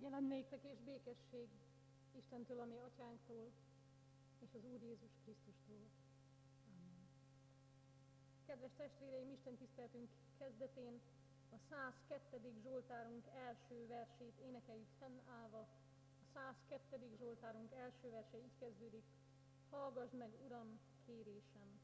Kegyelem néktek és békesség Istentől, a mi atyánktól, és az Úr Jézus Krisztustól. Amen. Kedves testvéreim, Isten tiszteltünk kezdetén a 102. Zsoltárunk első versét énekeljük fennállva. A 102. Zsoltárunk első verse így kezdődik: Hallgasd meg, Uram, kérésem!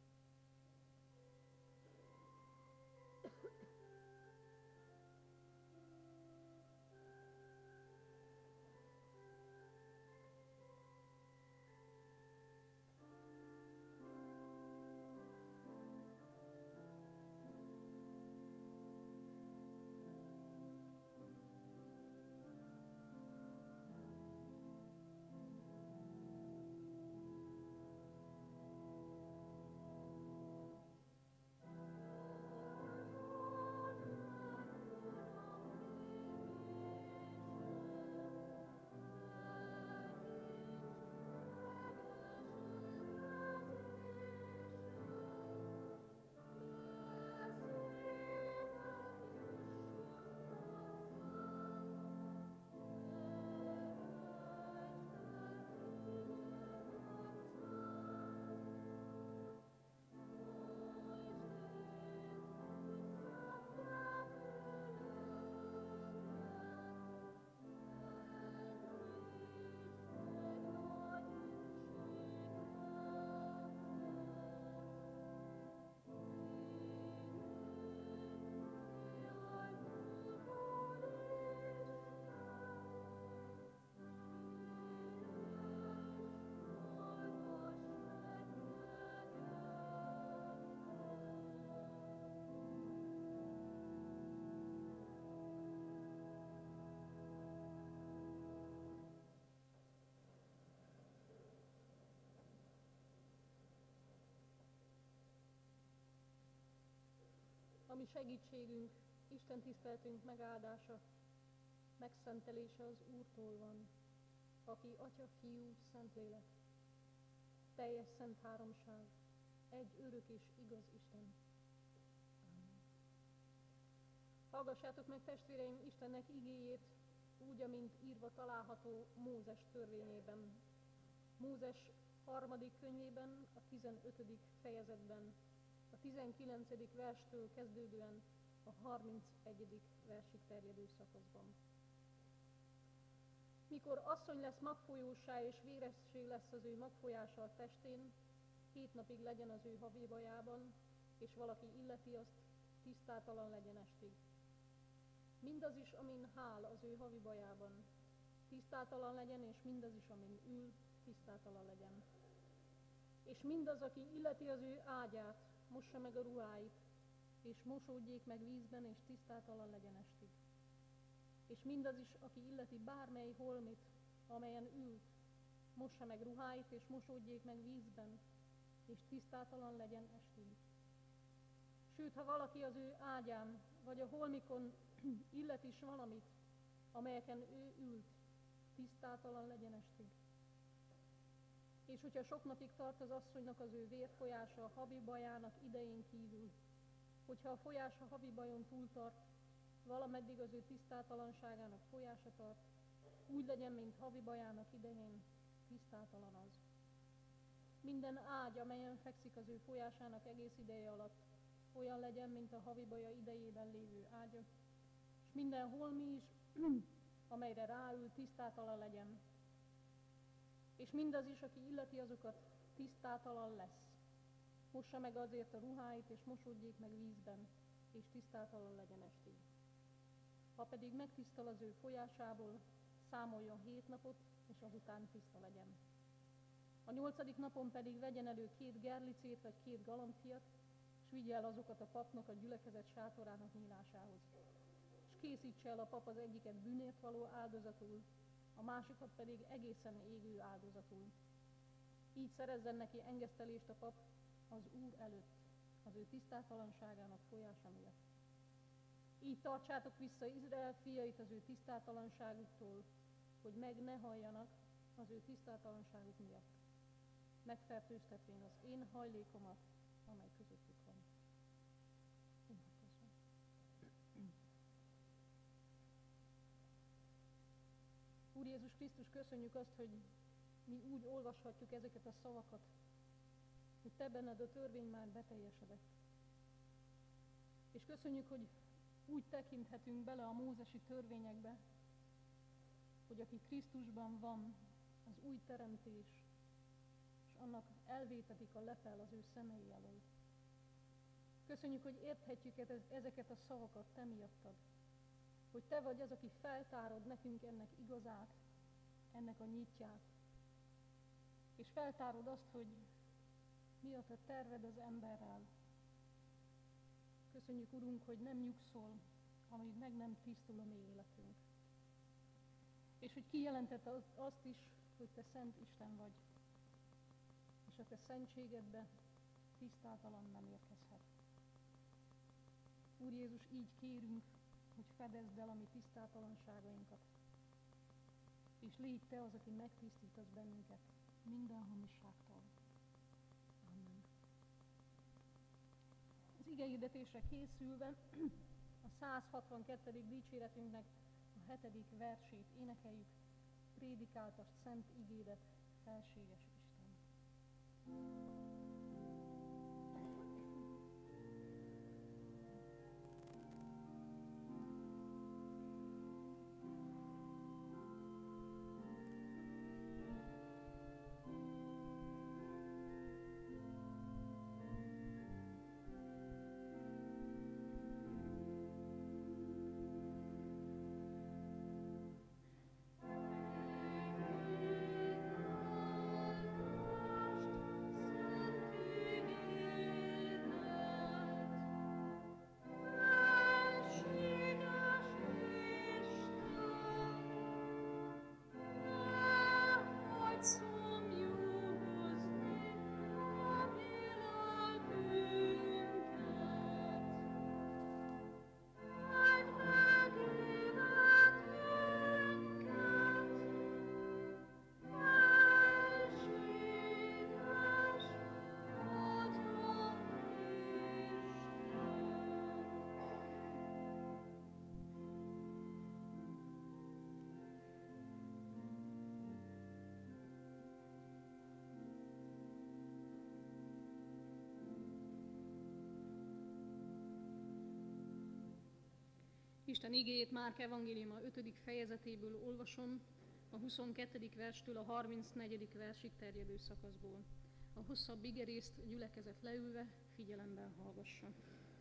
A mi segítségünk, Isten tiszteltünk megáldása, megszentelése az Úrtól van, aki Atya, Fiú, Szentlélek, teljes szent háromság, egy örök és igaz Isten. Amen. Hallgassátok meg, testvéreim, Istennek igéjét úgy, amint írva található Mózes törvényében. Mózes 3. könyvében, a 15. fejezetben, a 19. verstől kezdődően a 31. versig terjedő szakaszban. Mikor asszony lesz magfolyósá és véresség lesz az ő magfolyása a testén, 7 napig legyen az ő havébajában, és valaki illeti azt, tisztátalan legyen estig. Mindaz is, amin hál az ő havibajában, tisztátalan legyen, és mindaz is, amin ül, tisztátalan legyen. És mindaz, aki illeti az ő ágyát, mossa meg a ruháit, és mosódjék meg vízben, és tisztátalan legyen estig. És mindaz is, aki illeti bármely holmit, amelyen ült, mossa meg ruháit, és mosódjék meg vízben, és tisztátalan legyen estig. Sőt, ha valaki az ő ágyán, vagy a holmikon illet is valamit, amelyeken ő ült, tisztátalan legyen estig. És hogyha sok napig tart az asszonynak az ő vérfolyása a habibajának idején kívül, hogyha a folyás a habibajon túltart, valameddig az ő tisztátalanságának folyása tart, úgy legyen, mint habibajának idején, tisztátalan az. Minden ágy, amelyen fekszik az ő folyásának egész ideje alatt, olyan legyen, mint a havibaja idejében lévő ágya, és minden holmi is, amelyre ráül, tisztátalan legyen. És mindaz is, aki illeti azokat, tisztátalan lesz. Mossa meg azért a ruháit, és mosódjék meg vízben, és tisztátalan legyen estig. Ha pedig megtisztal az ő folyásából, számoljon 7 napot, és azután tiszta legyen. A 8. napon pedig vegyen elő 2 gerlicét, vagy 2 galambfiat, és vigye el azokat a papnak a gyülekezet sátorának nyílásához. És készítse el a pap az egyiket bűnért való áldozatul, a másikat pedig egészen égő áldozatul. Így szerezzen neki engesztelést a pap az Úr előtt, az ő tisztátalanságának folyása miatt. Így tartsátok vissza Izrael fiait az ő tisztátalanságuktól, hogy meg ne halljanak az ő tisztátalanságuk miatt, megfertőztetvén az én hajlékomat, amely közöttük van. Jézus Krisztus, köszönjük azt, hogy mi úgy olvashatjuk ezeket a szavakat, hogy te benned a törvény már beteljesedett. És köszönjük, hogy úgy tekinthetünk bele a mózesi törvényekbe, hogy aki Krisztusban van, az új teremtés, és annak elvétetik a lepel az ő szemei elől. Köszönjük, hogy érthetjük ezeket a szavakat te miattad, hogy te vagy az, aki feltárod nekünk ennek igazát, ennek a nyitját, és feltárod azt, hogy mi a te terved az emberrel. Köszönjük, Urunk, hogy nem nyugszol, amíg meg nem tisztul a mi életünk. És hogy kijelentette azt is, hogy te szent Isten vagy, és a te szentségedbe tisztátalan nem érkezhet. Úr Jézus, így kérünk, hogy fedezd el a mi tisztátalanságainkat, és légy te az, aki megtisztítasz bennünket minden hamisságtól. Amen. Az igehirdetésre készülve a 162. dicséretünknek a 7. versét énekeljük: prédikáltasd szent igédet, felséges Isten. Isten igéjét Márk evangéliuma 5. fejezetéből olvasom, a 22. verstől a 34. versig terjedő szakaszból. A hosszabb igerészt a gyülekezet leülve figyelemben hallgassa.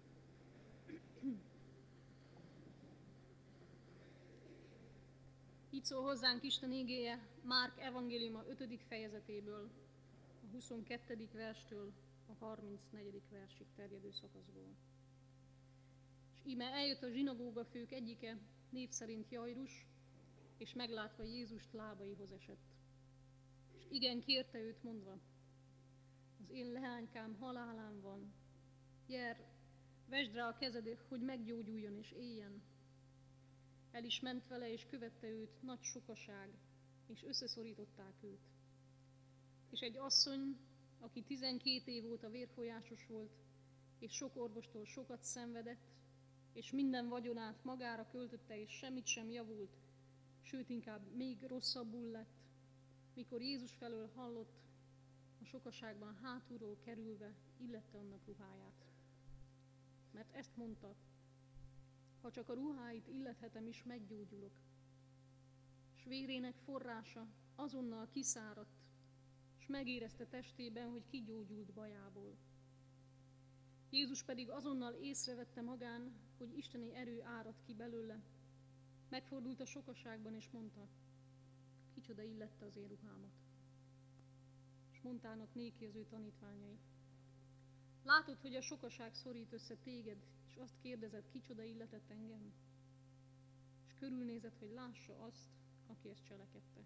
Így szól hozzánk Isten igéje Márk evangéliuma 5. fejezetéből, a 22. verstől a 34. versig terjedő szakaszból. És íme eljött a zsinagógafők egyike, név szerint Jairus, és meglátva Jézust lábaihoz esett. És igen kérte őt mondva: az én leánykám halálán van, gyere, vesd rá a kezed, hogy meggyógyuljon és éljen. El is ment vele, és követte őt nagy sokaság, és összeszorították őt. És egy asszony, aki 12 év óta vérfolyásos volt, és sok orvostól sokat szenvedett, és minden vagyonát magára költötte, és semmit sem javult, sőt inkább még rosszabbul lett, mikor Jézus felől hallott, a sokaságban hátulról kerülve illette annak ruháját. Mert ezt mondta: ha csak a ruháitillethetem is, meggyógyulok. S vérének forrása azonnal kiszáradt, s megérezte testében, hogy kigyógyult bajából. Jézus pedig azonnal észrevette magán, hogy isteni erő árad ki belőle. Megfordult a sokaságban, és mondta: kicsoda illette az én ruhámat. És mondtának néki az ő tanítványai: látod, hogy a sokaság szorít össze téged, és azt kérdezed, kicsoda illetett engem? És körülnézett, hogy lássa azt, aki ezt cselekedte.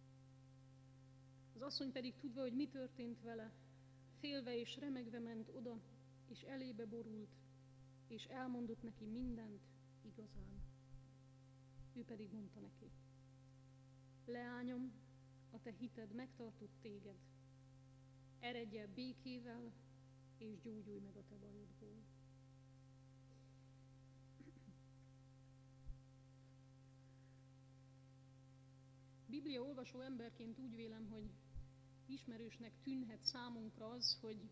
Az asszony pedig tudva, hogy mi történt vele, félve és remegve ment oda, és elébe borult, és elmondott neki mindent igazán. Ő pedig mondta neki: leányom, a te hited megtartott téged, eredj el békével, és gyógyulj meg a te bajodból. Biblia olvasó emberként úgy vélem, hogy ismerősnek tűnhet számunkra az, hogy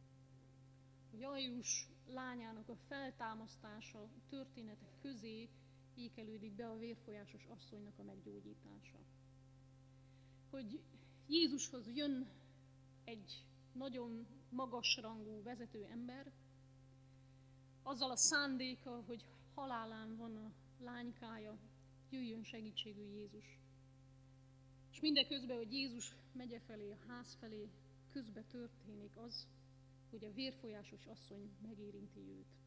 Jairus lányának a feltámasztása történetek közé ékelődik be a vérfolyásos asszonynak a meggyógyítása. Hogy Jézushoz jön egy nagyon magasrangú vezető ember, azzal a szándéka, hogy halálán van a lánykája, jöjjön segítségül Jézus. És mindeközben, hogy Jézus megye felé, a ház felé, közbe történik az, hogy a vérfolyásos asszony megérinti őt.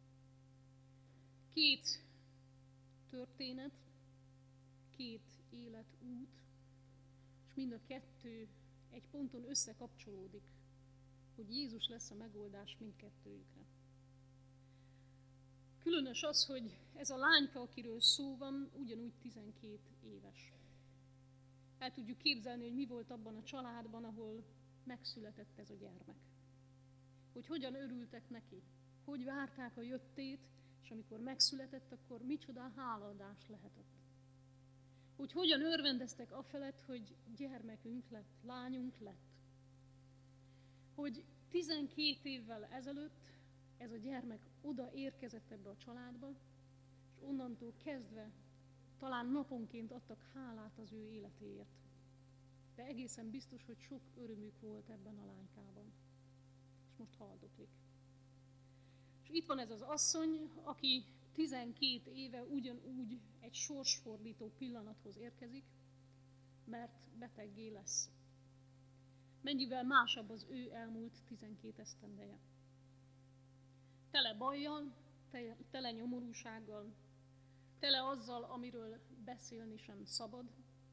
Két történet, két életút, és mind a kettő egy ponton összekapcsolódik, hogy Jézus lesz a megoldás mindkettőjükre. Különös az, hogy ez a lányka, akiről szó van, ugyanúgy 12 éves. El tudjuk képzelni, hogy mi volt abban a családban, ahol megszületett ez a gyermek. Hogy hogyan örültek neki, hogy várták a jöttét, és amikor megszületett, akkor micsoda hálaadás lehetett. Hogy hogyan örvendeztek afelett, hogy gyermekünk lett, lányunk lett. Hogy 12 évvel ezelőtt ez a gyermek oda érkezett ebbe a családba, és onnantól kezdve talán naponként adtak hálát az ő életéért. De egészen biztos, hogy sok örömük volt ebben a lánykában. És most haldoklik. És itt van ez az asszony, aki 12 éve ugyanúgy egy sorsfordító pillanathoz érkezik, mert beteggé lesz. Mennyivel másabb az ő elmúlt 12 esztendeje. Tele bajjal, tele nyomorúsággal, tele azzal, amiről beszélni sem szabad.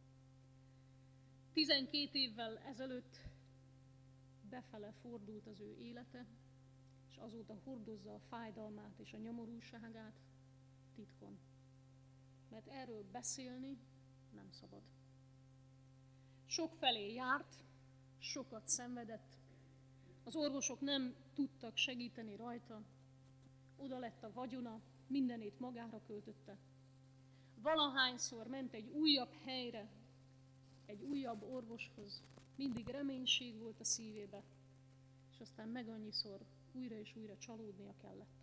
12 évvel ezelőtt befele fordult az ő élete, és azóta hordozza a fájdalmát és a nyomorúságát titkon. Mert erről beszélni nem szabad. Sokfelé járt, sokat szenvedett, az orvosok nem tudtak segíteni rajta, oda lett a vagyona, mindenét magára költötte. Valahányszor ment egy újabb helyre, egy újabb orvoshoz, mindig reménység volt a szívébe, és aztán meg annyiszor újra és újra csalódnia kellett.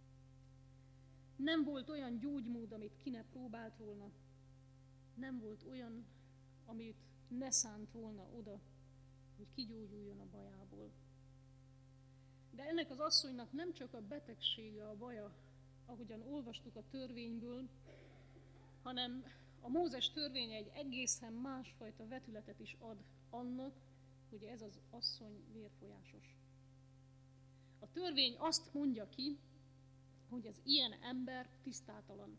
Nem volt olyan gyógymód, amit ki ne próbált volna, nem volt olyan, amit ne szánt volna oda, hogy kigyógyuljon a bajából. De ennek az asszonynak nem csak a betegsége a baja, ahogyan olvastuk a törvényből, hanem a Mózes törvény egy egészen másfajta vetületet is ad annak, hogy ez az asszony vérfolyásos. A törvény azt mondja ki, hogy az ilyen ember tisztátalan.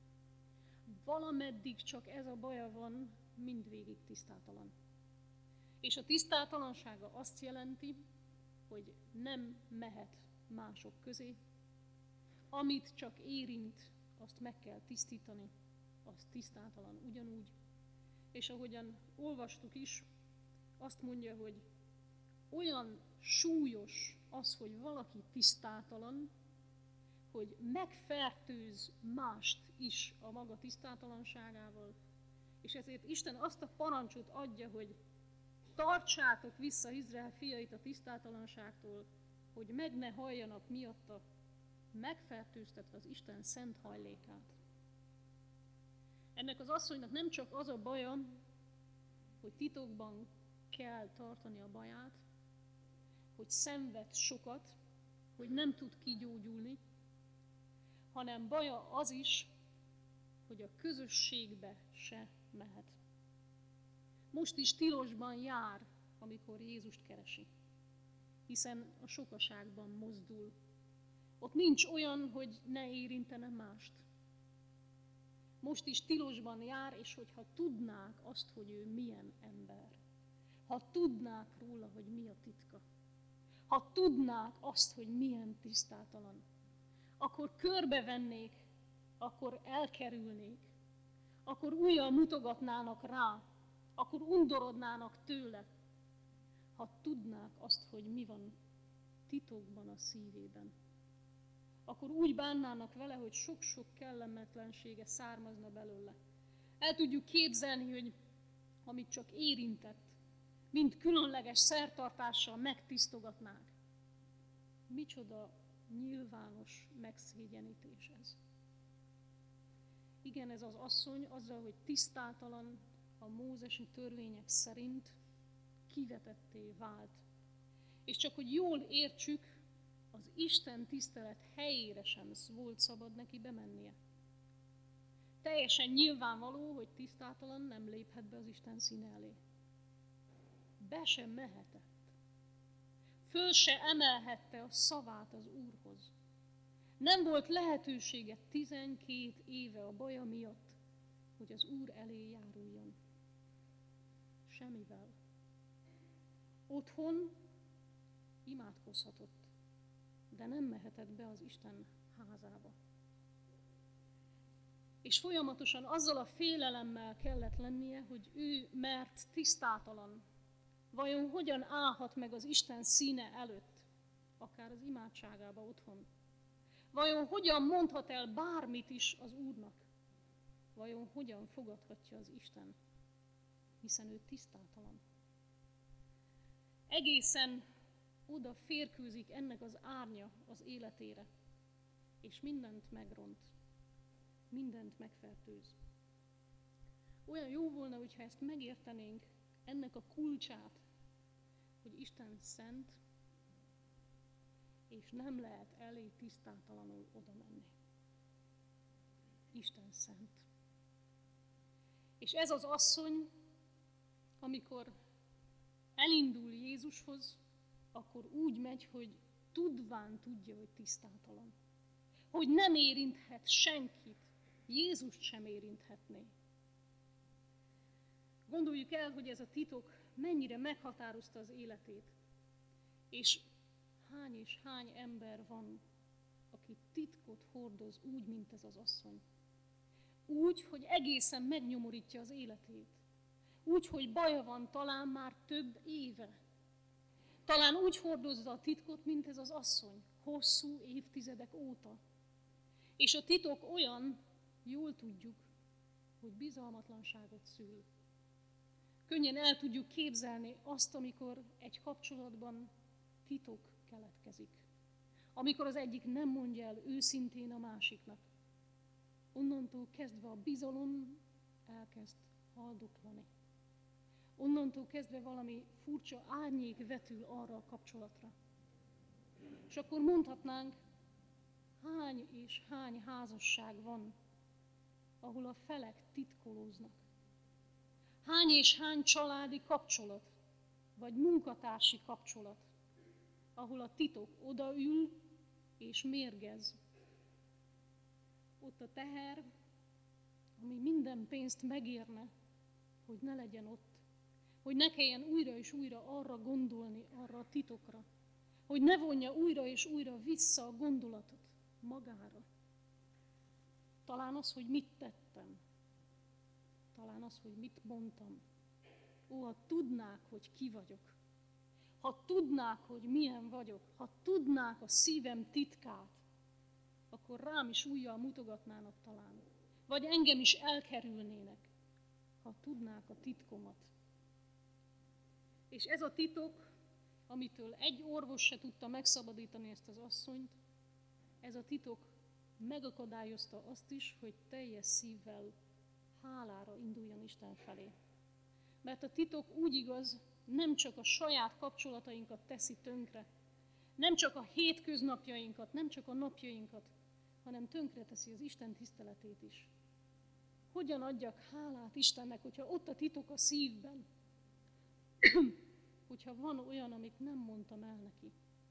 Valameddig csak ez a baja van, mindvégig tisztátalan. És a tisztátalansága azt jelenti, hogy nem mehet mások közé. Amit csak érint, azt meg kell tisztítani, az tisztátalan ugyanúgy. És ahogyan olvastuk is, azt mondja, hogy olyan súlyos az, hogy valaki tisztátalan, hogy megfertőz mást is a maga tisztátalanságával, és ezért Isten azt a parancsot adja, hogy tartsátok vissza Izrael fiait a tisztátalanságtól, hogy meg ne halljanak miatta, megfertőztetve az Isten szent hajlékát. Ennek az asszonynak nem csak az a baja, hogy titokban kell tartani a baját, hogy szenved sokat, hogy nem tud kigyógyulni, hanem baja az is, hogy a közösségbe se mehet. Most is tilosban jár, amikor Jézust keresi, hiszen a sokaságban mozdul. Ott nincs olyan, hogy ne érintene mást. Most is tilosban jár, és hogyha tudnák azt, hogy ő milyen ember, ha tudnák róla, hogy mi a titka, ha tudnák azt, hogy milyen tisztátalan, akkor körbevennék, akkor elkerülnék, akkor újjal mutogatnának rá, akkor undorodnának tőle, ha tudnák azt, hogy mi van titokban a szívében. Akkor úgy bánnának vele, hogy sok-sok kellemetlensége származna belőle. El tudjuk képzelni, hogy amit csak érintett, mint különleges szertartással megtisztogatnák. Micsoda nyilvános megszégyenítés ez. Igen, ez az asszony azzal, hogy tisztátalan a mózesi törvények szerint kivetetté vált. És csak hogy jól értsük, az Isten tisztelet helyére sem volt szabad neki bemennie. Teljesen nyilvánvaló, hogy tisztátalan nem léphet be az Isten színe elé. Be sem mehetett. Föl se emelhette a szavát az Úrhoz. Nem volt lehetősége 12 éve a baja miatt, hogy az Úr elé járuljon. Semmivel. Otthon imádkozhatott, de nem mehetett be az Isten házába. És folyamatosan azzal a félelemmel kellett lennie, hogy ő, mert tisztátalan, vajon hogyan állhat meg az Isten színe előtt, akár az imádságába otthon? Vajon hogyan mondhat el bármit is az Úrnak? Vajon hogyan fogadhatja az Isten, hiszen ő tisztátalan? Egészen oda férkőzik ennek az árnya az életére, és mindent megront, mindent megfertőz. Olyan jó volna, hogyha ezt megértenénk, ennek a kulcsát, hogy Isten szent, és nem lehet elé tisztátalanul oda menni. Isten szent. És ez az asszony, amikor elindul Jézushoz, akkor úgy megy, hogy tudván tudja, hogy tisztátalan. Hogy nem érinthet senkit, Jézust sem érinthetné. Gondoljuk el, hogy ez a titok mennyire meghatározta az életét, és hány ember van, aki titkot hordoz úgy, mint ez az asszony. Úgy, hogy egészen megnyomorítja az életét. Úgy, hogy baja van talán már több éve. Talán úgy hordozza a titkot, mint ez az asszony, hosszú évtizedek óta. És a titok olyan, jól tudjuk, hogy bizalmatlanságot szül. Könnyen el tudjuk képzelni azt, amikor egy kapcsolatban titok keletkezik. Amikor az egyik nem mondja el őszintén a másiknak. Onnantól kezdve a bizalom elkezd haldoklani. Onnantól kezdve valami furcsa árnyék vetül arra a kapcsolatra. És akkor mondhatnánk, hány és hány házasság van, ahol a felek titkolóznak. Hány és hány családi kapcsolat, vagy munkatársi kapcsolat, ahol a titok odaül és mérgez. Ott a teher, ami minden pénzt megérne, hogy ne legyen ott. Hogy ne kelljen újra és újra arra gondolni, arra a titokra. Hogy ne vonja újra és újra vissza a gondolatot magára. Talán az, hogy mit tettem. Talán az, hogy mit mondtam. Ó, ha tudnák, hogy ki vagyok. Ha tudnák, hogy milyen vagyok. Ha tudnák a szívem titkát, akkor rám is újjal mutogatnának talán. Vagy engem is elkerülnének, ha tudnák a titkomat. És ez a titok, amitől egy orvos se tudta megszabadítani ezt az asszonyt, ez a titok megakadályozta azt is, hogy teljes szívvel hálára induljon Isten felé. Mert a titok úgy igaz, nem csak a saját kapcsolatainkat teszi tönkre, nem csak a hétköznapjainkat, nem csak a napjainkat, hanem tönkreteszi az Isten tiszteletét is. Hogyan adjak hálát Istennek, hogyha ott a titok a szívben, hogyha van olyan, amit nem mondtam el neki.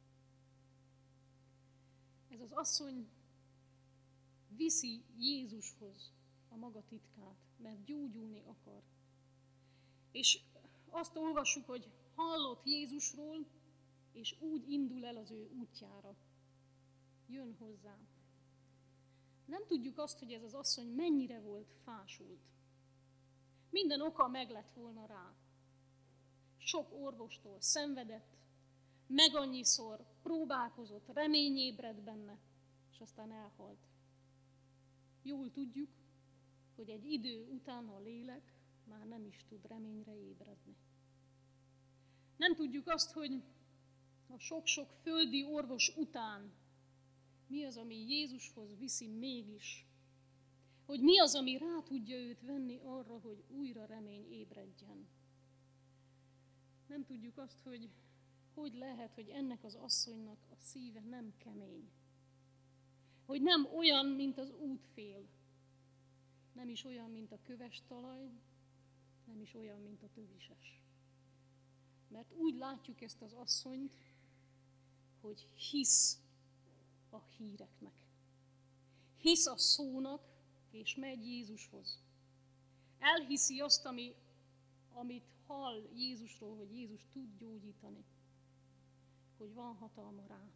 Ez az asszony viszi Jézushoz a maga titkát, mert gyógyulni akar. És azt olvassuk, hogy hallott Jézusról, és úgy indul el az ő útjára. Jön hozzá. Nem tudjuk azt, hogy ez az asszony mennyire volt fásult. Minden oka meg lett volna rá. Sok orvostól szenvedett, meg annyiszor próbálkozott, remény ébredt benne, és aztán elhalt. Jól tudjuk, hogy egy idő után a lélek már nem is tud reményre ébredni. Nem tudjuk azt, hogy a sok-sok földi orvos után mi az, ami Jézushoz viszi mégis. Hogy mi az, ami rá tudja őt venni arra, hogy újra remény ébredjen. Nem tudjuk azt, hogy lehet, hogy ennek az asszonynak a szíve nem kemény. Hogy nem olyan, mint az útfél. Nem is olyan, mint a köves talaj, nem is olyan, mint a tövises. Mert úgy látjuk ezt az asszonyt, hogy hisz a híreknek. Hisz a szónak, és megy Jézushoz. Elhiszi azt, amit hall Jézusról, hogy Jézus tud gyógyítani. Hogy van hatalma rá.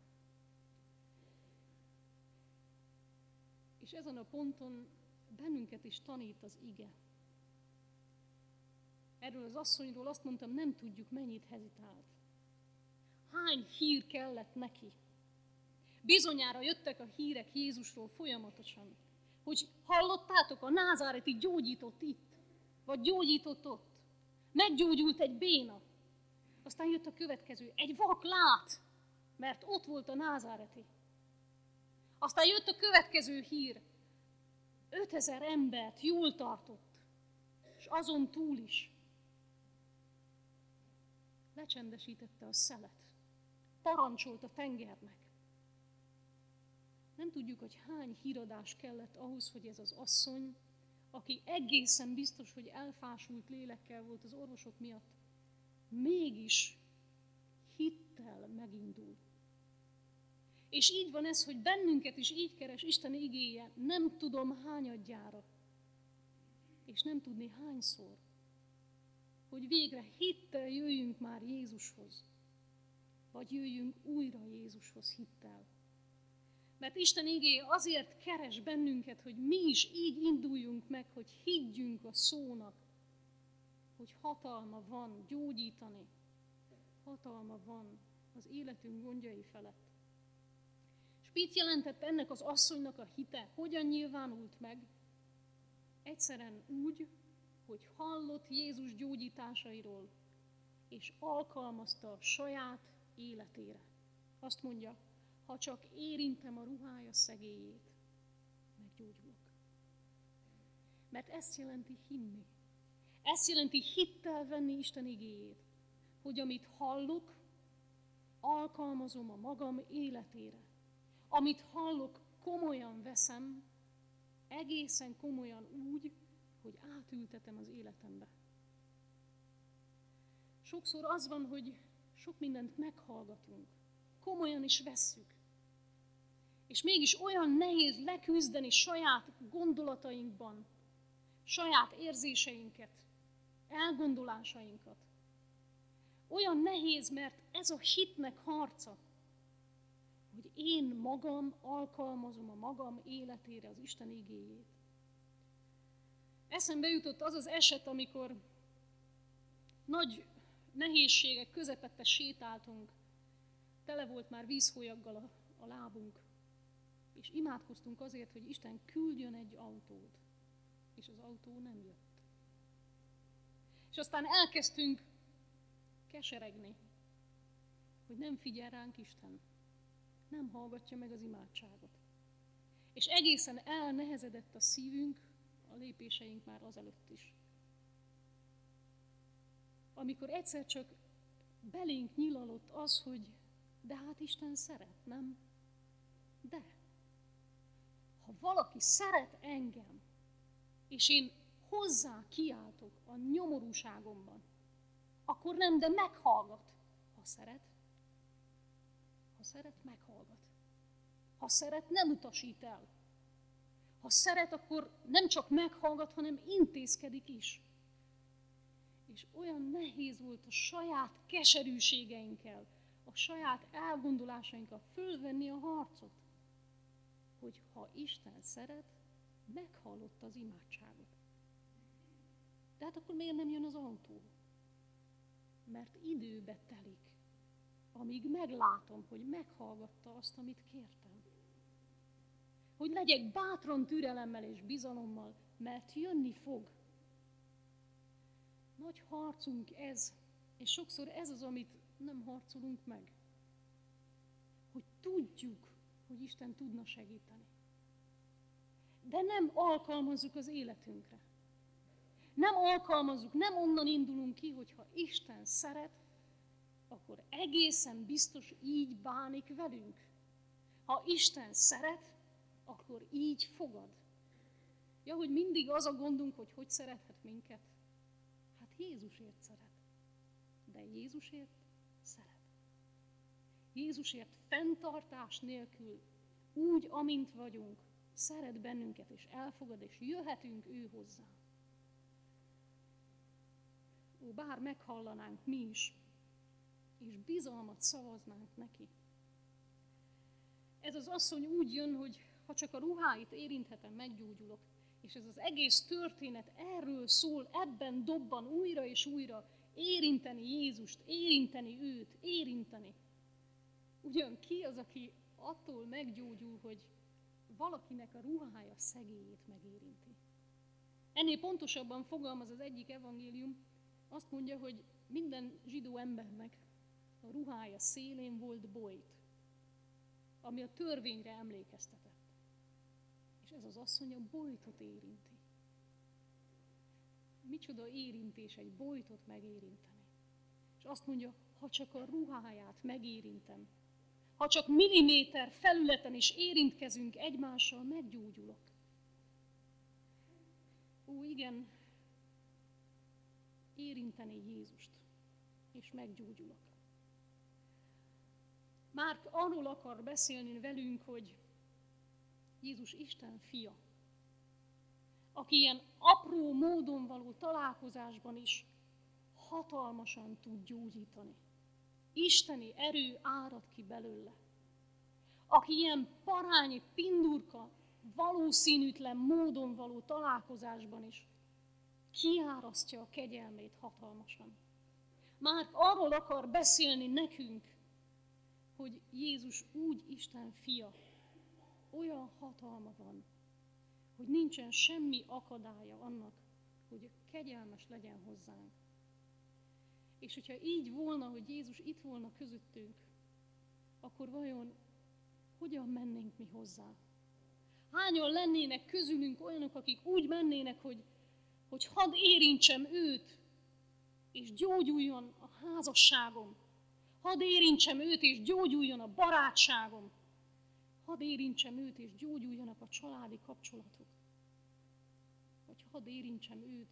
És ezen a ponton bennünket is tanít az ige. Erről az asszonyról azt mondtam, nem tudjuk, mennyit hezitált. Hány hír kellett neki? Bizonyára jöttek a hírek Jézusról folyamatosan, hogy hallottátok, a názáreti gyógyított itt, vagy gyógyított ott. Meggyógyult egy béna. Aztán jött a következő, egy vak lát, mert ott volt a názáreti. Aztán jött a következő hír, 5000 embert jól tartott, és azon túl is. Lecsendesítette a szelet, parancsolt a tengernek. Nem tudjuk, hogy hány híradás kellett ahhoz, hogy ez az asszony, aki egészen biztos, hogy elfásult lélekkel volt az orvosok miatt, mégis hittel megindul. És így van ez, hogy bennünket is így keres Isten igéje, nem tudom hányadjára, és nem tudni hányszor, hogy végre hittel jöjjünk már Jézushoz, vagy jöjjünk újra Jézushoz hittel. Mert Isten igéje azért keres bennünket, hogy mi is így induljunk meg, hogy higgyünk a szónak, hogy hatalma van gyógyítani, hatalma van az életünk gondjai felett. És mit jelentett ennek az asszonynak a hite? Hogyan nyilvánult meg? Egyszerűen úgy, hogy hallott Jézus gyógyításairól, és alkalmazta a saját életére. Azt mondja, ha csak érintem a ruhája szegélyét, meggyógyulok. Mert ezt jelenti hinni. Ezt jelenti hittel venni Isten igéjét, hogy amit hallok, alkalmazom a magam életére. Amit hallok, komolyan veszem, egészen komolyan úgy, hogy átültetem az életembe. Sokszor az van, hogy sok mindent meghallgatunk, komolyan is vesszük. És mégis olyan nehéz leküzdeni saját gondolatainkban, saját érzéseinket, elgondolásainkat. Olyan nehéz, mert ez a hitnek harca, hogy én magam alkalmazom a magam életére az Isten igéjét. Eszembe jutott az az eset, amikor nagy nehézségek közepette sétáltunk, tele volt már vízfolyaggal a lábunk, és imádkoztunk azért, hogy Isten küldjön egy autót, és az autó nem jött. És aztán elkezdtünk keseregni, hogy nem figyel ránk Isten, nem hallgatja meg az imádságot. És egészen elnehezedett a szívünk, a lépéseink már azelőtt is. Amikor egyszer csak belénk nyilalott az, hogy de hát Isten szeret, nem? De ha valaki szeret engem, és én hozzá kiáltok a nyomorúságomban, akkor nem, de meghallgat. Ha szeret, meghallgat. Ha szeret, nem utasít el. Ha szeret, akkor nem csak meghallgat, hanem intézkedik is. És olyan nehéz volt a saját keserűségeinkkel, a saját elgondolásainkkal fölvenni a harcot, hogy ha Isten szeret, meghallotta az imádságot. De hát akkor miért nem jön az autó? Mert időbe telik, amíg meglátom, hogy meghallgatta azt, amit kértem. Hogy legyek bátran türelemmel és bizalommal, mert jönni fog. nagy harcunk ez, és sokszor ez az, amit nem harcolunk meg. Hogy tudjuk, hogy Isten tudna segíteni. De nem alkalmazzuk az életünkre. Nem alkalmazzuk, nem onnan indulunk ki, hogy ha Isten szeret, akkor egészen biztos így bánik velünk. Ha Isten szeret, akkor így fogad. Ja, hogy mindig az a gondunk, hogy hogy szerethet minket. Hát Jézusért szeret. De Jézusért szeret. Jézusért fenntartás nélkül, úgy, amint vagyunk, szeret bennünket, és elfogad, és jöhetünk ő hozzá. Ó, bár meghallanánk mi is, és bizalmat szavaznánk neki. Ez az asszony úgy jön, hogy ha csak a ruháit érinthetem, meggyógyulok. És ez az egész történet erről szól, ebben dobban újra és újra érinteni Jézust, érinteni őt, érinteni. Ugyan ki az, aki attól meggyógyul, hogy valakinek a ruhája szegélyét megérinti. Ennél pontosabban fogalmaz az egyik evangélium, azt mondja, hogy minden zsidó embernek a ruhája szélén volt bojt, ami a törvényre emlékeztetett. És ez az asszony a bojtot érinti. Micsoda érintés egy bojtot megérinteni. És azt mondja, ha csak a ruháját megérintem, ha csak milliméter felületen is érintkezünk egymással, meggyógyulok. Ó, igen, érinteni Jézust, és meggyógyulok. Márk arról akar beszélni velünk, hogy Jézus Isten fia, aki ilyen apró módon való találkozásban is hatalmasan tud gyógyítani. Isteni erő árad ki belőle. Aki ilyen parányi pindurka, valószínűtlen módon való találkozásban is kiárasztja a kegyelmét hatalmasan. Márk arról akar beszélni nekünk, hogy Jézus úgy Isten fia, olyan hatalma van, hogy nincsen semmi akadálya annak, hogy kegyelmes legyen hozzánk. És hogyha így volna, hogy Jézus itt volna közöttünk, akkor vajon hogyan mennénk mi hozzá? Hányan lennének közülünk olyanok, akik úgy mennének, hogy hadd érintsem őt, és gyógyuljon a házasságom. Hadd érintsem őt, és gyógyuljon a barátságom. Hadd érintsem őt, és gyógyuljanak a családi kapcsolatok. Vagy hadd érintsem őt,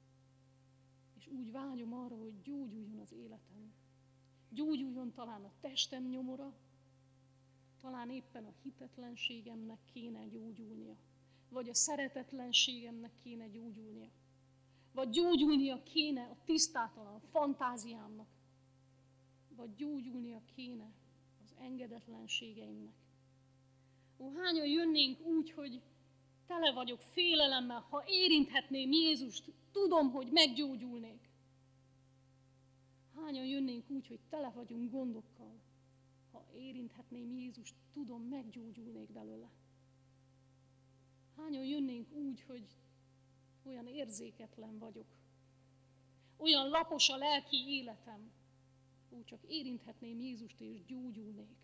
és úgy vágyom arra, hogy gyógyuljon az életem. Gyógyuljon talán a testem nyomora, talán éppen a hitetlenségemnek kéne gyógyulnia, vagy a szeretetlenségemnek kéne gyógyulnia, vagy gyógyulnia kéne a tisztátalan fantáziámnak, vagy gyógyulnia kéne az engedetlenségeimnek. Ó, hányan jönnénk úgy, hogy tele vagyok félelemmel, ha érinthetném Jézust, tudom, hogy meggyógyulnék. Hányan jönnénk úgy, hogy tele vagyunk gondokkal, ha érinthetném Jézust, tudom, meggyógyulnék belőle. Hányan jönnénk úgy, hogy olyan érzéketlen vagyok, olyan lapos a lelki életem, ó, csak érinthetném Jézust, és gyógyulnék.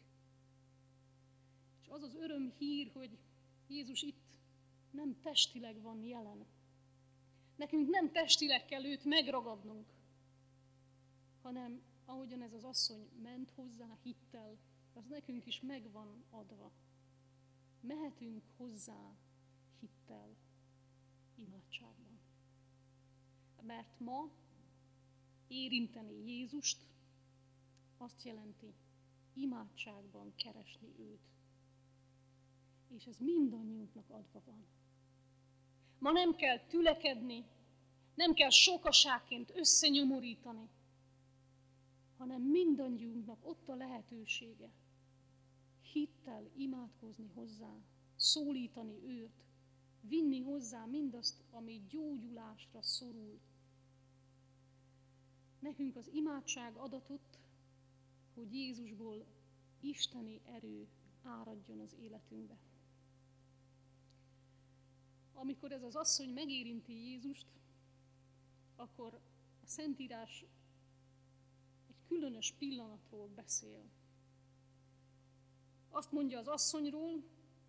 És az az öröm hír, hogy Jézus itt nem testileg van jelen. Nekünk nem testileg kell őt megragadnunk, hanem ahogyan ez az asszony ment hozzá hittel, az nekünk is megvan adva. Mehetünk hozzá hittel, imádságban. Mert ma érinteni Jézust azt jelenti imádságban keresni őt. És ez mindannyiunknak adva van. Ma nem kell tülekedni, nem kell sokaságként összenyomorítani, hanem mindannyiunknak ott a lehetősége hittel imádkozni hozzá, szólítani őt, vinni hozzá mindazt, ami gyógyulásra szorul. Nekünk az imádság adatott, hogy Jézusból isteni erő áradjon az életünkbe. Amikor ez az asszony megérinti Jézust, akkor a Szentírás egy különös pillanatról beszél. Azt mondja az asszonyról,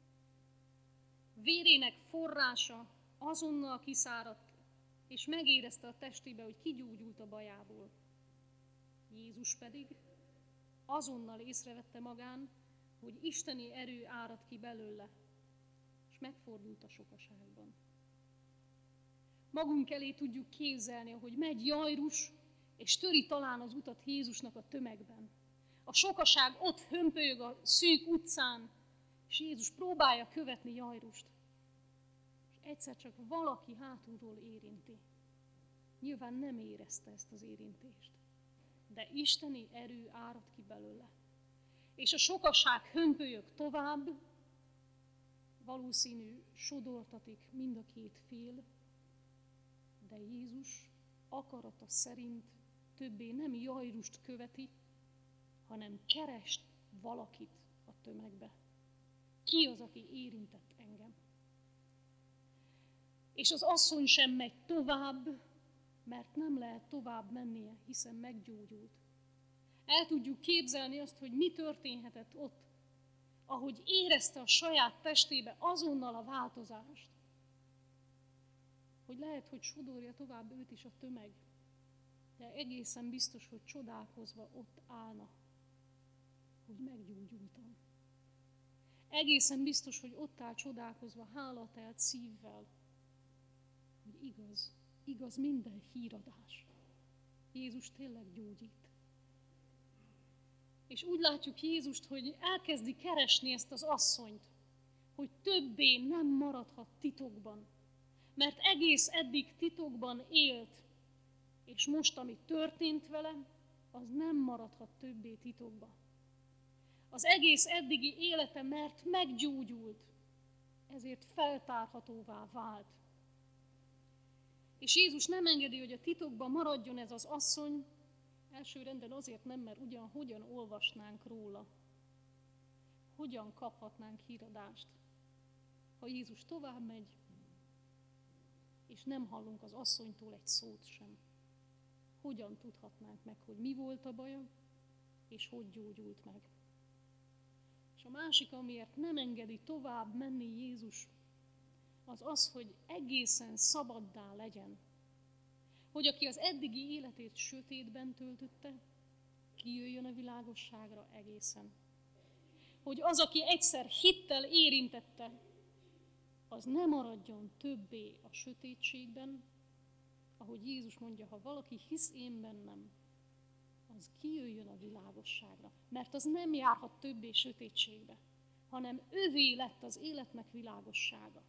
vérének forrása azonnal kiszáradt, és megérezte a testébe, hogy kigyógyult a bajából. Jézus pedig azonnal észrevette magán, hogy isteni erő árad ki belőle, és megfordult a sokaságban. Magunk elé tudjuk képzelni, ahogy megy Jairus, és töri talán az utat Jézusnak a tömegben. A sokaság ott hömpölyög a szűk utcán, és Jézus próbálja követni Jairust. És egyszer csak valaki hátulról érinti. Nyilván nem érezte ezt az érintést, de isteni erő árad ki belőle. És a sokaság hömpölyög tovább, valószínű sodortatik mind a két fél, de Jézus akarata szerint többé nem Jairust követi, hanem keres valakit a tömegbe. Ki az, aki érintett engem? És az asszony sem megy tovább, mert nem lehet tovább mennie, hiszen meggyógyult. El tudjuk képzelni azt, hogy mi történhetett ott, ahogy érezte a saját testébe azonnal a változást. Hogy lehet, hogy sodorja tovább őt is a tömeg, de egészen biztos, hogy csodálkozva ott állna, hogy meggyógyultam. Egészen biztos, hogy ott áll csodálkozva, hálatelt szívvel, hogy igaz minden híradás. Jézus tényleg gyógyít. És úgy látjuk Jézust, hogy elkezdi keresni ezt az asszonyt, hogy többé nem maradhat titokban. Mert egész eddig titokban élt, és most, ami történt vele, az nem maradhat többé titokban. Az egész eddigi élete, mert meggyógyult, ezért feltárhatóvá vált. És Jézus nem engedi, hogy a titokban maradjon ez az asszony, elsőrenden azért nem, mert hogyan olvasnánk róla, hogyan kaphatnánk híradást. Ha Jézus tovább megy, és nem hallunk az asszonytól egy szót sem, hogyan tudhatnánk meg, hogy mi volt a baja, és hogy gyógyult meg. És a másik, amiért nem engedi tovább menni Jézus, az az, hogy egészen szabaddá legyen. Hogy aki az eddigi életét sötétben töltötte, kijöjjön a világosságra egészen. Hogy az, aki egyszer hittel érintette, az ne maradjon többé a sötétségben, ahogy Jézus mondja, ha valaki hisz én bennem, az kijöjjön a világosságra. Mert az nem járhat többé sötétségbe, hanem övé lett az életnek világossága.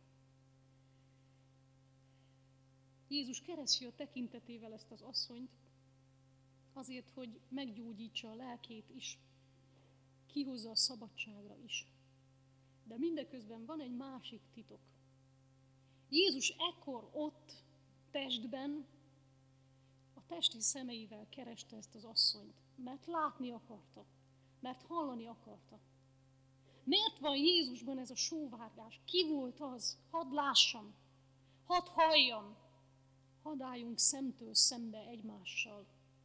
Jézus keresi a tekintetével ezt az asszonyt, azért, hogy meggyógyítsa a lelkét is, kihozza a szabadságra is. De mindeközben van egy másik titok. Jézus ekkor ott, testben, a testi szemeivel kereste ezt az asszonyt, mert látni akarta, mert hallani akarta. Miért van Jézusban ez a sóvárgás? Ki volt az? Hadd lássam, hadd halljam, hadd álljunk szemtől szembe egymással.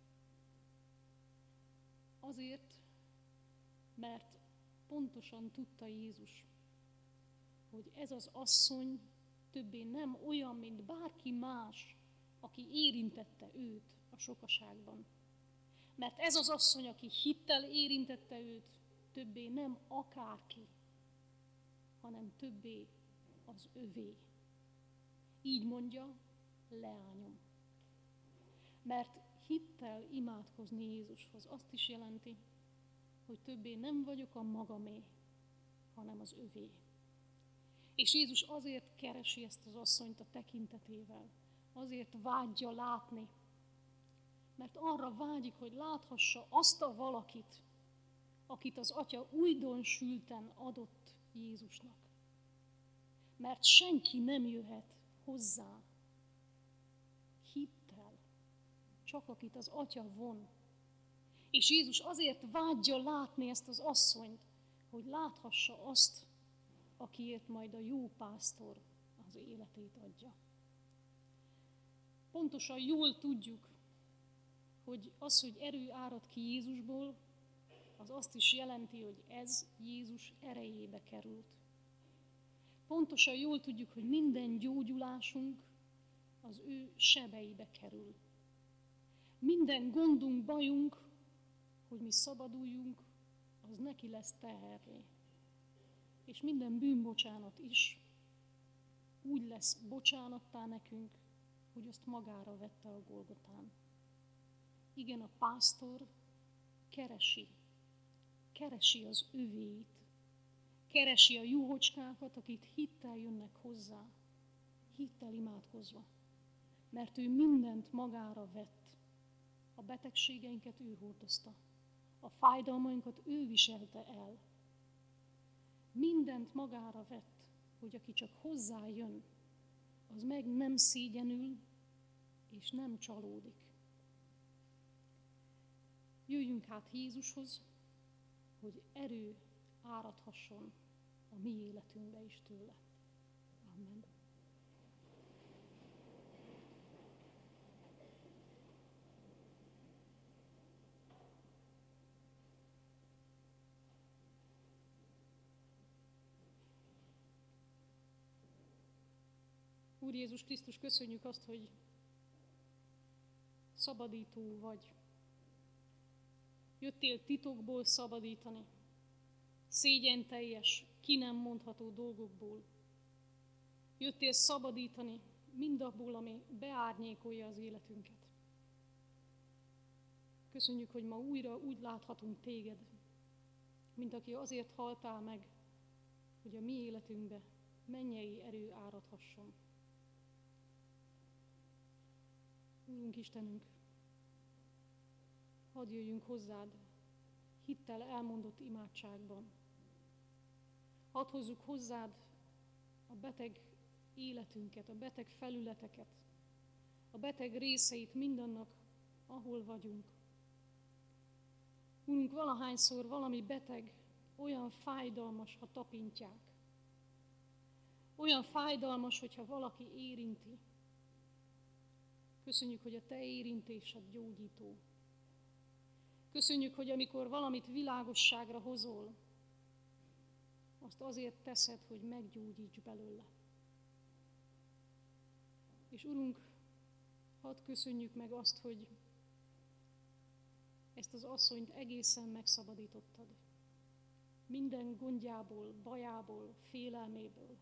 Azért, mert pontosan tudta Jézus, hogy ez az asszony többé nem olyan, mint bárki más, aki érintette őt a sokaságban. Mert ez az asszony, aki hittel érintette őt, többé nem akárki, hanem többé az övé. Így mondja, leányom. Mert hittel imádkozni Jézushoz azt is jelenti, hogy többé nem vagyok a magamé, hanem az övé. És Jézus azért keresi ezt az asszonyt a tekintetével, azért vágyja látni, mert arra vágyik, hogy láthassa azt a valakit, akit az Atya újdonsülten adott Jézusnak. Mert senki nem jöhet hozzá hittel, csak akit az Atya von. És Jézus azért vágyja látni ezt az asszonyt, hogy láthassa azt, akiért majd a jó pásztor az életét adja. Pontosan jól tudjuk, hogy az, hogy erő árad ki Jézusból, az azt is jelenti, hogy ez Jézus erejébe került. Pontosan jól tudjuk, hogy minden gyógyulásunk az ő sebeibe kerül. Minden gondunk, bajunk, hogy mi szabaduljunk, az neki lesz teherré. És minden bűnbocsánat is úgy lesz bocsánattá nekünk, hogy azt magára vette a Golgotán. Igen, a pásztor keresi az övéit, keresi a juhocskákat, akik hittel jönnek hozzá, hittel imádkozva. Mert ő mindent magára vett. A betegségeinket ő hordozta. A fájdalmainkat ő viselte el. Mindent magára vett, hogy aki csak hozzájön, az meg nem szégyenül, és nem csalódik. Jöjjünk hát Jézushoz, hogy erő áradhasson a mi életünkbe is tőle. Amen. Úr Jézus Krisztus, köszönjük azt, hogy szabadító vagy. Jöttél titokból szabadítani, szégyenteljes, ki nem mondható dolgokból. Jöttél szabadítani mindabból, ami beárnyékolja az életünket. Köszönjük, hogy ma újra úgy láthatunk téged, mint aki azért haltál meg, hogy a mi életünkbe mennyei erő áradhasson. Úrunk Istenünk, hadd jöjjünk hozzád hittel elmondott imádságban. Hadd hozzuk hozzád a beteg életünket, a beteg felületeket, a beteg részeit mindannak, ahol vagyunk. Úrunk, valahányszor valami beteg, olyan fájdalmas, ha tapintják. Olyan fájdalmas, hogyha valaki érinti. Köszönjük, hogy a te érintésed gyógyító. Köszönjük, hogy amikor valamit világosságra hozol, azt azért teszed, hogy meggyógyíts belőle. És Urunk, hadd köszönjük meg azt, hogy ezt az asszonyt egészen megszabadítottad. Minden gondjából, bajából, félelméből.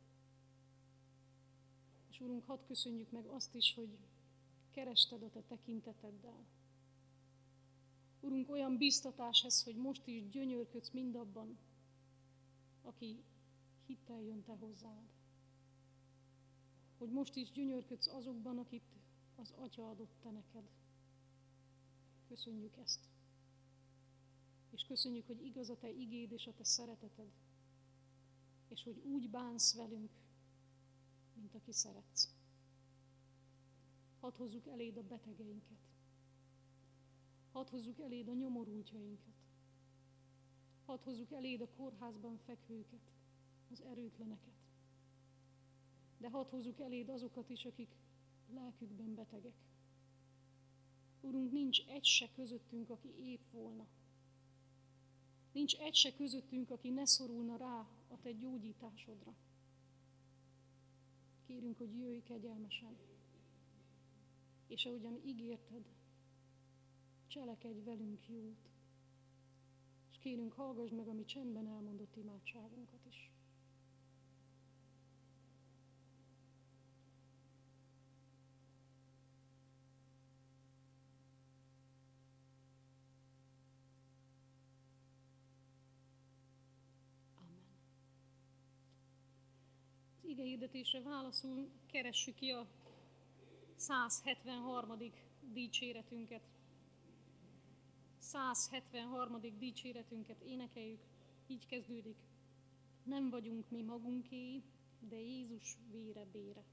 És Urunk, hadd köszönjük meg azt is, hogy kerested a te tekinteteddel. Urunk, olyan biztatás ez, hogy most is gyönyörködsz mindabban, aki hittel jön te hozzád. Hogy most is gyönyörködsz azokban, akit az Atya adott te neked. Köszönjük ezt. És köszönjük, hogy igaz a te igéd és a te szereteted. És hogy úgy bánsz velünk, mint aki szeretsz. Hadd hozzuk eléd a betegeinket. Hadd hozzuk eléd a nyomorultjainkat. Hadd hozzuk eléd a kórházban fekvőket, az erőtleneket. De hadd hozzuk eléd azokat is, akik lelkükben betegek. Urunk, nincs egy se közöttünk, aki épp volna. Nincs egy se közöttünk, aki ne szorulna rá a te gyógyításodra. Kérünk, hogy jöjj kegyelmesen. És ahogyan ígérted, cselekedj velünk jót. És kérünk, hallgass meg a mi csendben elmondott imádságunkat is. Amen. Az igehirdetésre válaszul keressük ki a 173. dicséretünket. 173. dicséretünket énekeljük, így kezdődik. Nem vagyunk mi magunké, de Jézus vére bére.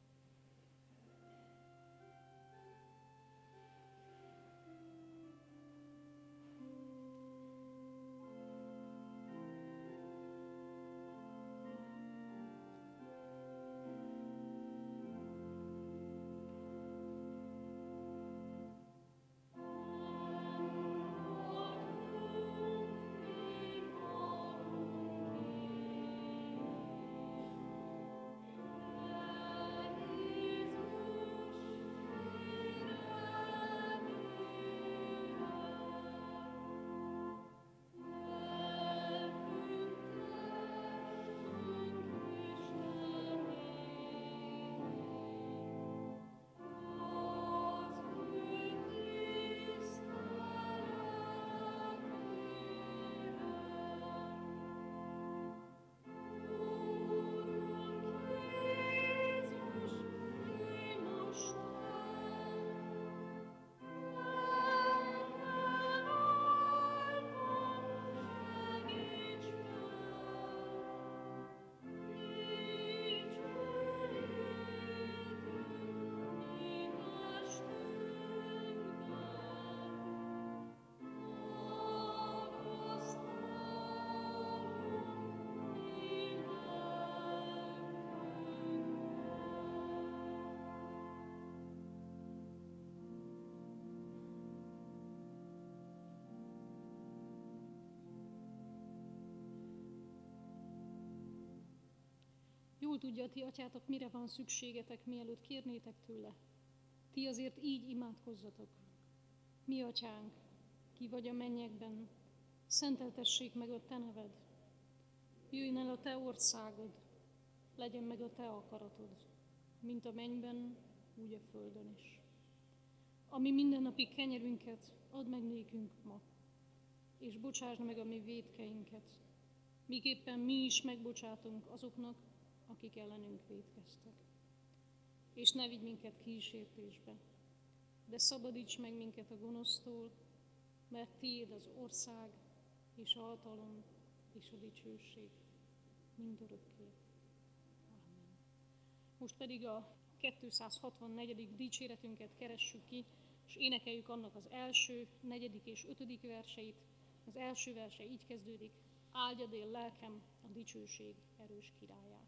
Jól tudja a ti atyátok, mire van szükségetek, mielőtt kérnétek tőle. Ti azért így imádkozzatok. Mi atyánk, ki vagy a mennyekben, szenteltessék meg a te neved. Jöjjön el a te országod, legyen meg a te akaratod, mint a mennyben, úgy a földön is. Ami mindennapi kenyerünket add meg nékünk ma, és bocsásd meg a mi vétkeinket, miképpen mi is megbocsátunk azoknak, akik ellenünk vétkeztek. És ne vigy minket kísértésbe, de szabadíts meg minket a gonosztól, mert tiéd az ország, és a hatalom, és a dicsőség mindörökké. Amen. Most pedig a 264. dicséretünket keressük ki, és énekeljük annak az első, 4. és 5. verseit. Az első verse így kezdődik: áldjad él lelkem a dicsőség erős királyát.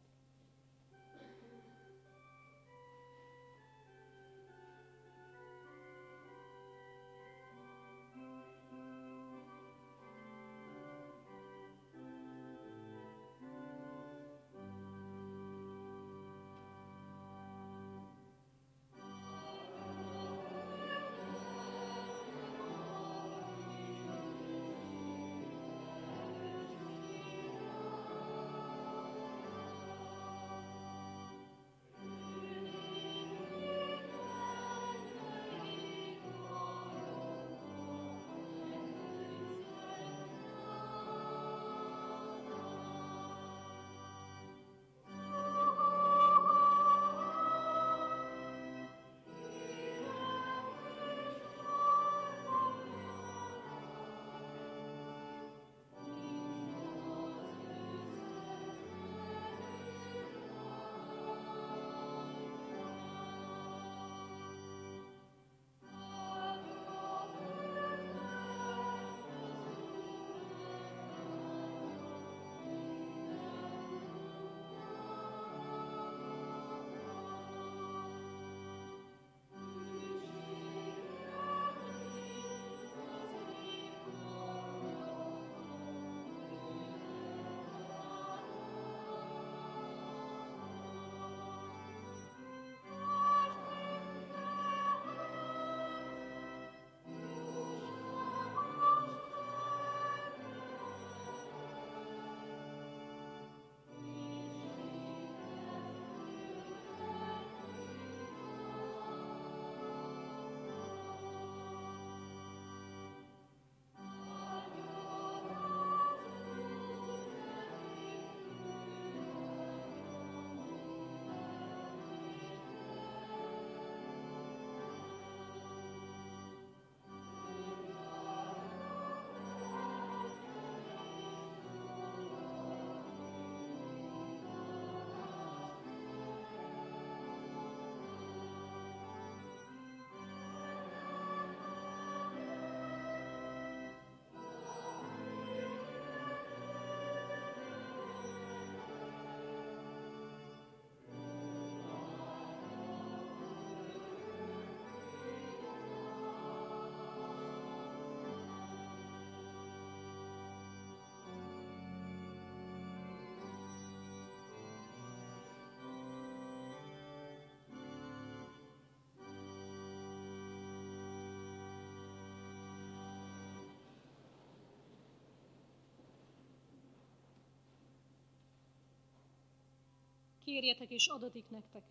Kérjetek és adatik nektek,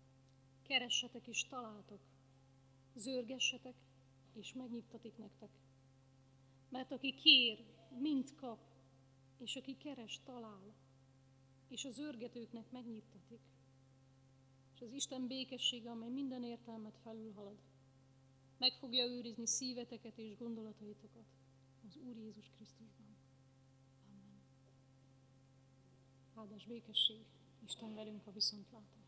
keressetek és találtok, zörgessetek és megnyittatik nektek. Mert aki kér, mind kap, és aki keres, talál, és az zörgetőknek megnyittatik. És az Isten békessége, amely minden értelmet felülhalad, meg fogja őrizni szíveteket és gondolataitokat az Úr Jézus Krisztusban. Amen. Áldás békesség, Isten velünk a viszontlátásra.